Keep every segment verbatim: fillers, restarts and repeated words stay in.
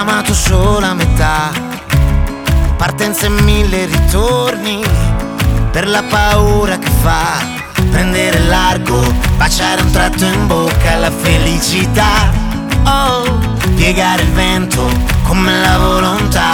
amato solo a metà, partenze e mille ritorni, per la paura che fa prendere largo, baciare un tratto in bocca alla felicità. Oh, piegare il vento come la volontà.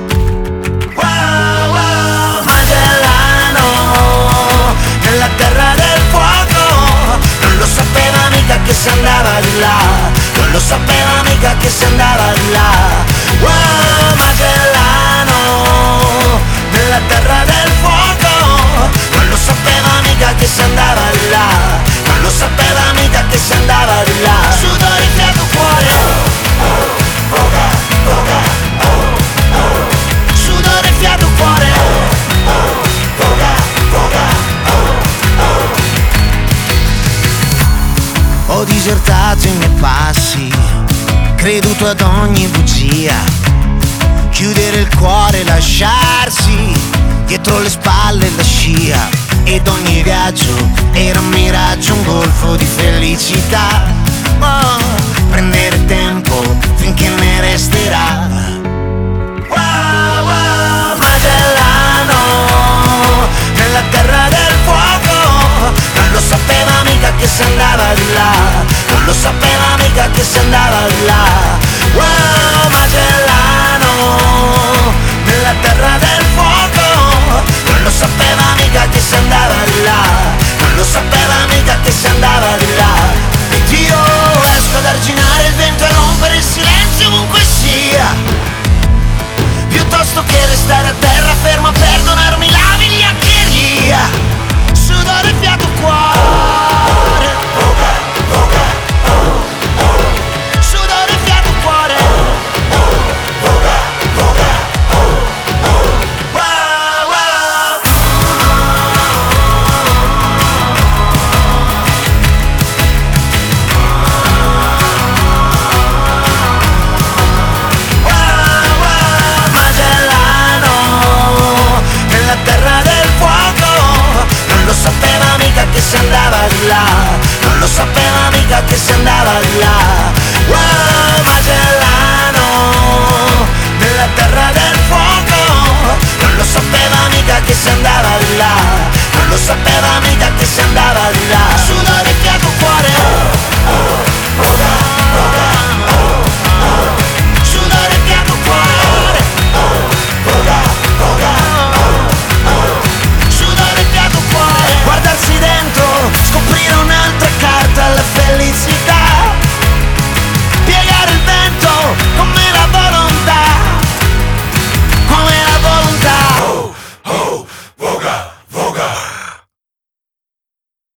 Wow, wow, Magellano, nella terra del fuoco. Non lo sapeva mica che si andava di là, non lo sapeva mica che si andava di là. Wow, Magellano, nella terra del fuoco. Non lo sapeva mica che si andava di là, non lo sapeva mica che si andava di là. Sudore, fiato, cuore, voga, voga, sudore, fiato, cuore, voga, voga. Ho disertato i miei passi, creduto ad ogni bugia, chiudere il cuore, lasciarsi dietro le spalle la scia. Ed ogni viaggio era un miraggio, un golfo di felicità. Oh, prendere tempo finché ne resterà. Wow, wow, Magellano, nella terra del fuoco. Non lo sapeva mica che si andava di là, non lo sapeva mica che si andava di là. Wow, Magellano, nella terra del fuoco. Non lo sapeva mica che si andava di là, non lo sapeva mica che si andava di là. Ed io esco ad arginare il vento e rompere il silenzio ovunque sia, piuttosto che restare a terra fermo a perdonarmi la vigliaccheria.